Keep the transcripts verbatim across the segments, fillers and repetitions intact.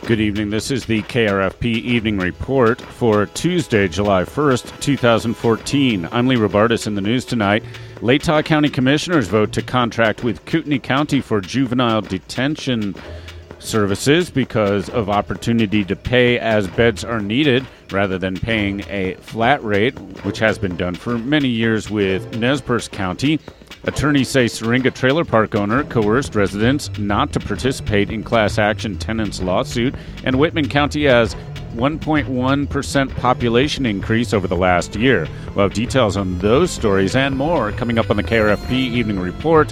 Good evening. This is the K R F P Evening Report for Tuesday, July first, twenty fourteen. I'm Lee Robartis. In the news tonight, Latah County Commissioners vote to contract with Kootenai County for juvenile detention services because of opportunity to pay as beds are needed rather than paying a flat rate, which has been done for many years with Nez Perce County. Attorneys say Syringa Trailer Park owner coerced residents not to participate in class action tenants lawsuit, and Whitman County has one point one percent population increase over the last year. We'll have details on those stories and more coming up on the K R F P Evening Report.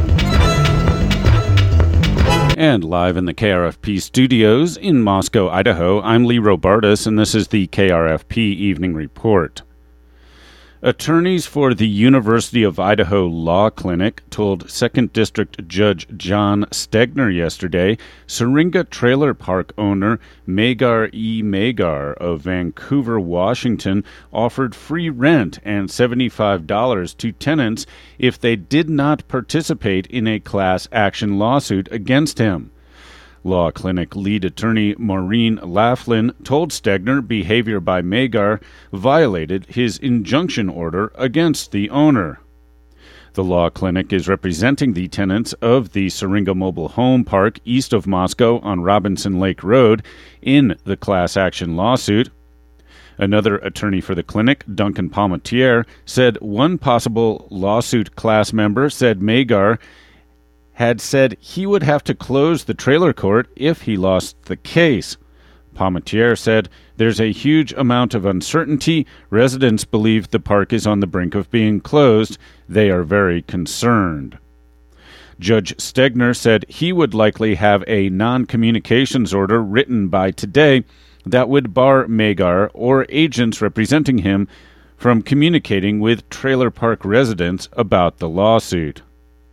And live in the K R F P studios in Moscow, Idaho, I'm Lee Robartis, and this is the K R F P Evening Report. Attorneys for the University of Idaho Law Clinic told Second District Judge John Stegner yesterday Syringa Trailer Park owner Magar E. Magar of Vancouver, Washington, offered free rent and seventy-five dollars to tenants if they did not participate in a class action lawsuit against him. Law Clinic lead attorney Maureen Laughlin told Stegner behavior by Magar violated his injunction order against the owner. The Law Clinic is representing the tenants of the Syringa Mobile Home Park east of Moscow on Robinson Lake Road in the class action lawsuit. Another attorney for the clinic, Duncan Palmetier, said one possible lawsuit class member said Magar had said he would have to close the trailer court if he lost the case. Palmetier said, "There's a huge amount of uncertainty. Residents believe the park is on the brink of being closed. They are very concerned." Judge Stegner said he would likely have a non-communications order written by today that would bar Magar or agents representing him from communicating with trailer park residents about the lawsuit.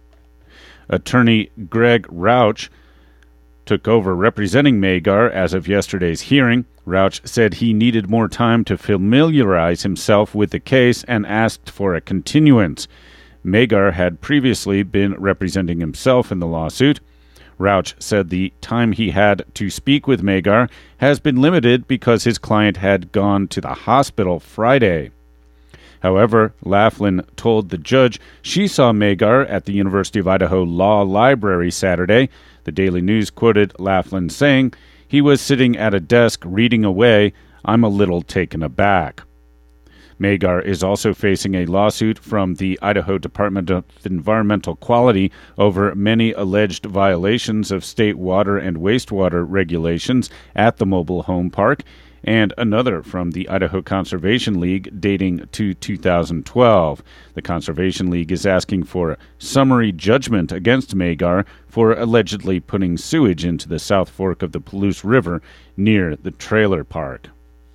Attorney Greg Rauch took over representing Magar as of yesterday's hearing. Rauch said he needed more time to familiarize himself with the case and asked for a continuance. Magar had previously been representing himself in the lawsuit. Rauch said the time he had to speak with Magar has been limited because his client had gone to the hospital Friday. However, Laughlin told the judge she saw Magar at the University of Idaho Law Library Saturday. The Daily News quoted Laughlin saying, "He was sitting at a desk reading away. I'm a little taken aback." Magar is also facing a lawsuit from the Idaho Department of Environmental Quality over many alleged violations of state water and wastewater regulations at the mobile home park, and another from the Idaho Conservation League dating to two thousand twelve. The Conservation League is asking for summary judgment against Magar for allegedly putting sewage into the South Fork of the Palouse River near the trailer park.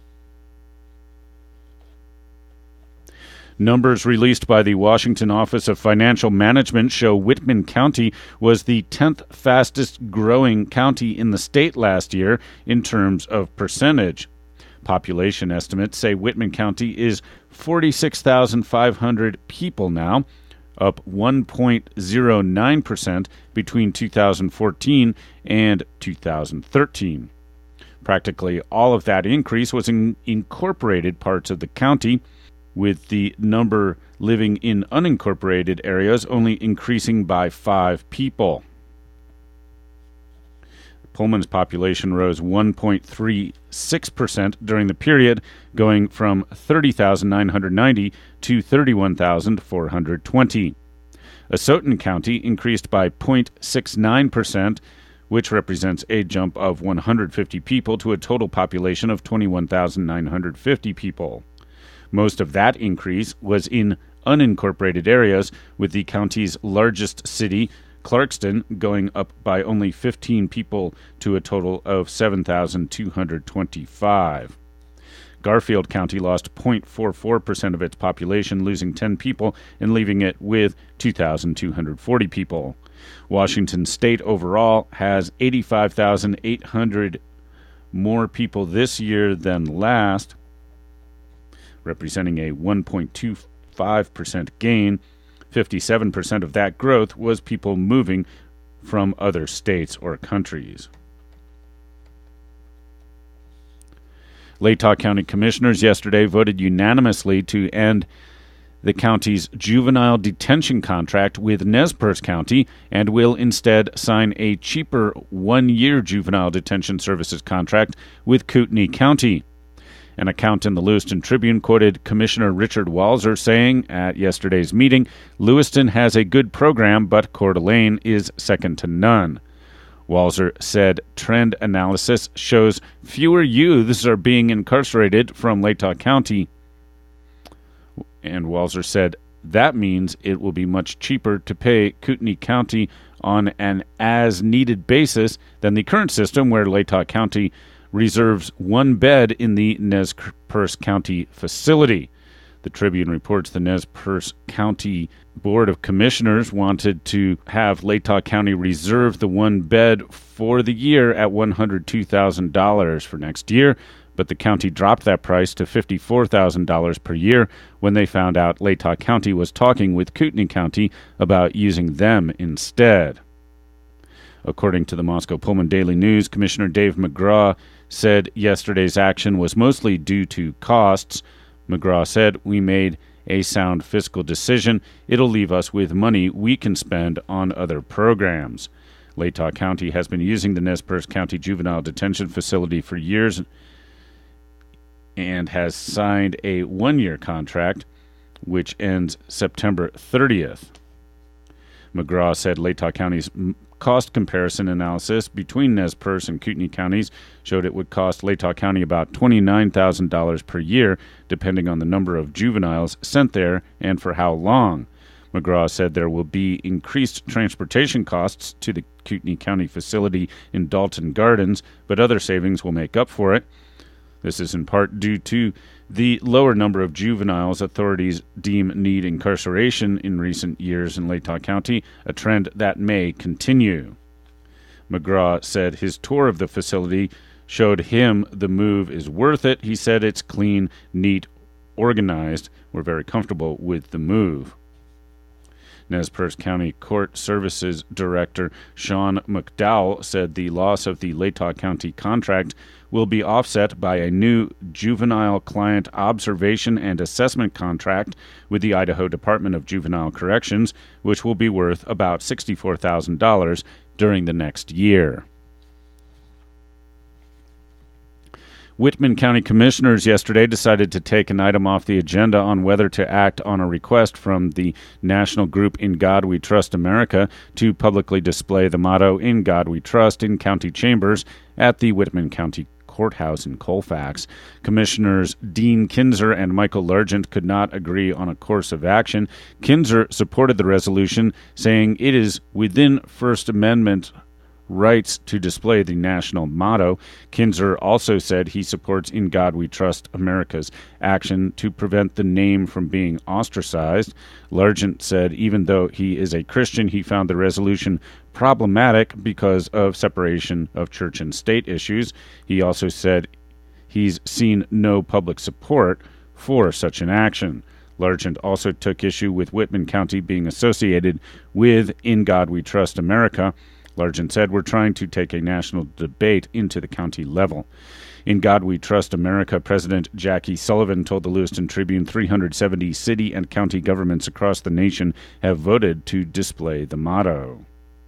Numbers released by the Washington Office of Financial Management show Whitman County was the tenth fastest growing county in the state last year in terms of percentage. Population estimates say Whitman County is forty-six thousand five hundred people now, up one point zero nine percent between two thousand fourteen and two thousand thirteen. Practically all of that increase was in incorporated parts of the county, with the number living in unincorporated areas only increasing by five people. Pullman's population rose one point three six percent during the period, going from thirty thousand nine hundred ninety to thirty-one thousand four hundred twenty. Asotin County increased by zero point six nine percent, which represents a jump of one hundred fifty people to a total population of twenty-one thousand nine hundred fifty people. Most of that increase was in unincorporated areas, with the county's largest city, Clarkston, going up by only fifteen people to a total of seven thousand two hundred twenty-five. Garfield County lost zero point four four percent of its population, losing ten people and leaving it with two thousand two hundred forty people. Washington State overall has eighty-five thousand eight hundred more people this year than last, representing a one point two five percent gain. fifty-seven percent of that growth was people moving from other states or countries. Latah County Commissioners yesterday voted unanimously to end the county's juvenile detention contract with Nez Perce County and will instead sign a cheaper one-year juvenile detention services contract with Kootenai County. An account in the Lewiston Tribune quoted Commissioner Richard Walzer saying at yesterday's meeting, "Lewiston has a good program, but Coeur d'Alene is second to none." Walzer said trend analysis shows fewer youths are being incarcerated from Latah County. And Walzer said that means it will be much cheaper to pay Kootenai County on an as-needed basis than the current system where Latah County reserves one bed in the Nez Perce County facility. The Tribune reports the Nez Perce County Board of Commissioners wanted to have Latah County reserve the one bed for the year at one hundred two thousand dollars for next year, but the county dropped that price to fifty-four thousand dollars per year when they found out Latah County was talking with Kootenai County about using them instead. According to the Moscow Pullman Daily News, Commissioner Dave McGraw said yesterday's action was mostly due to costs. McGraw said, "We made a sound fiscal decision. It'll leave us with money we can spend on other programs." Latah County has been using the Nez Perce County Juvenile Detention Facility for years and has signed a one-year contract, which ends September thirtieth. McGraw said Latah County's cost comparison analysis between Nez Perce and Kootenai counties showed it would cost Latah County about twenty-nine thousand dollars per year, depending on the number of juveniles sent there and for how long. McGraw said there will be increased transportation costs to the Kootenai County facility in Dalton Gardens, but other savings will make up for it. This is in part due to the lower number of juveniles authorities deem need incarceration in recent years in Latah County, a trend that may continue. McGraw said his tour of the facility showed him the move is worth it. He said it's clean, neat, organized. We're very comfortable with the move. Nez Perce County Court Services Director Sean McDowell said the loss of the Latah County contract will be offset by a new juvenile client observation and assessment contract with the Idaho Department of Juvenile Corrections, which will be worth about sixty-four thousand dollars during the next year. Whitman County Commissioners yesterday decided to take an item off the agenda on whether to act on a request from the national group In God We Trust America to publicly display the motto In God We Trust in county chambers at the Whitman County Courthouse in Colfax. Commissioners Dean Kinzer and Michael Largent could not agree on a course of action. Kinzer supported the resolution, saying it is within First Amendment rights to display the national motto. Kinzer also said he supports In God We Trust America's action to prevent the name from being ostracized. Largent said even though he is a Christian, he found the resolution problematic because of separation of church and state issues. He also said he's seen no public support for such an action. Largent also took issue with Whitman County being associated with In God We Trust America. Largent said, "We're trying to take a national debate into the county level." In God We Trust America, President Jackie Sullivan told the Lewiston Tribune three hundred seventy city and county governments across the nation have voted to display the motto.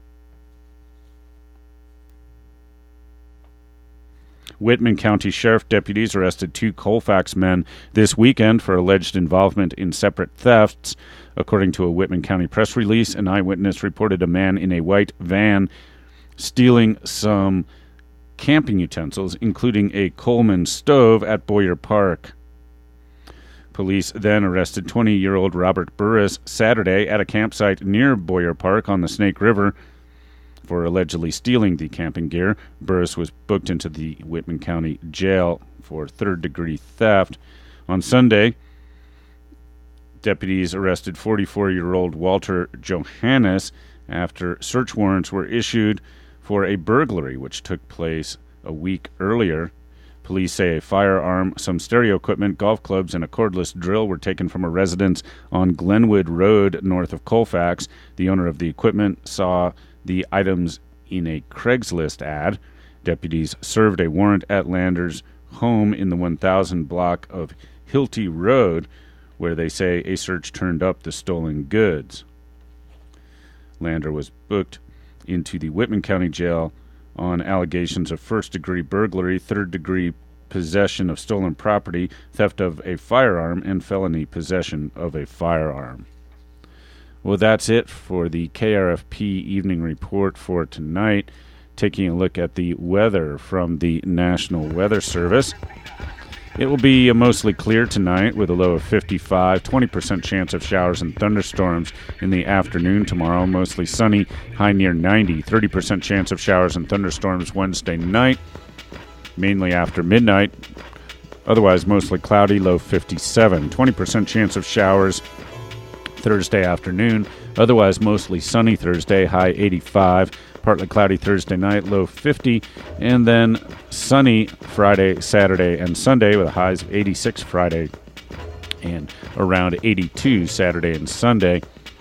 Whitman County Sheriff deputies arrested two Colfax men this weekend for alleged involvement in separate thefts. According to a Whitman County press release, an eyewitness reported a man in a white van stealing some camping utensils, including a Coleman stove at Boyer Park. Police then arrested twenty-year-old Robert Burris Saturday at a campsite near Boyer Park on the Snake River for allegedly stealing the camping gear. Burris was booked into the Whitman County Jail for third-degree theft. On Sunday, deputies arrested forty-four-year-old Walter Johannes after search warrants were issued for a burglary which took place a week earlier. Police say a firearm, some stereo equipment, golf clubs, and a cordless drill were taken from a residence on Glenwood Road north of Colfax. The owner of the equipment saw the items in a Craigslist ad. Deputies served a warrant at Landers home in the one thousand block of Hilty Road, where they say a search turned up the stolen goods. Lander was booked into the Whitman County Jail on allegations of first-degree burglary, third-degree possession of stolen property, theft of a firearm, and felony possession of a firearm. Well, that's it for the K R F P Evening Report for tonight. Taking a look at the weather from the National Weather Service. It will be mostly clear tonight with a low of fifty-five, twenty percent chance of showers and thunderstorms in the afternoon tomorrow. Mostly sunny, high near ninety, thirty percent chance of showers and thunderstorms Wednesday night, mainly after midnight. Otherwise mostly cloudy, low fifty-seven, twenty percent chance of showers Thursday afternoon. Otherwise mostly sunny Thursday, high eighty-five. Partly cloudy Thursday night, low fifty, and then sunny Friday, Saturday, and Sunday with highs of eighty-six Friday and around eighty-two Saturday and Sunday.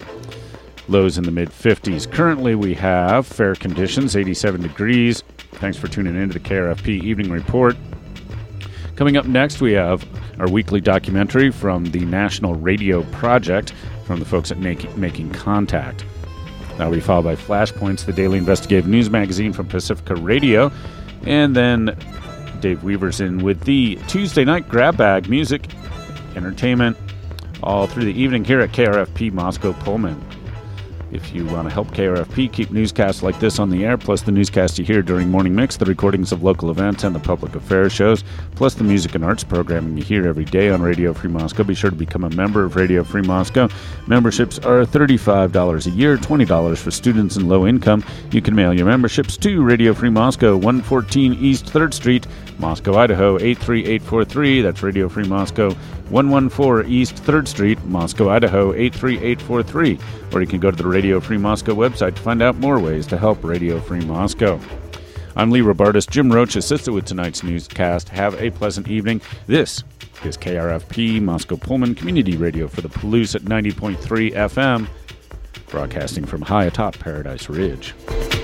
Lows in the mid-fifties. Currently we have fair conditions, eighty-seven degrees. Thanks for tuning in to the K R F P Evening Report. Coming up next, we have our weekly documentary from the National Radio Project from the folks at Make- Making Contact. That will be followed by Flashpoints, the daily investigative news magazine from Pacifica Radio. And then Dave Weaver's in with the Tuesday night grab bag, music, entertainment, all through the evening here at K R F P Moscow Pullman. If you want to help K R F P keep newscasts like this on the air, plus the newscasts you hear during Morning Mix, the recordings of local events and the public affairs shows, plus the music and arts programming you hear every day on Radio Free Moscow, be sure to become a member of Radio Free Moscow. Memberships are thirty-five dollars a year, twenty dollars for students and low income. You can mail your memberships to Radio Free Moscow, one fourteen East third Street, Moscow, Idaho, eight three eight four three. That's Radio Free Moscow, one fourteen East third Street, Moscow, Idaho, eight three eight four three. Or you can go to the Radio Free Moscow website to find out more ways to help Radio Free Moscow. I'm Lee Robartis. Jim Roach assisted with tonight's newscast. Have a pleasant evening. This is K R F P Moscow Pullman Community Radio for the Palouse at ninety point three F M, broadcasting from high atop Paradise Ridge.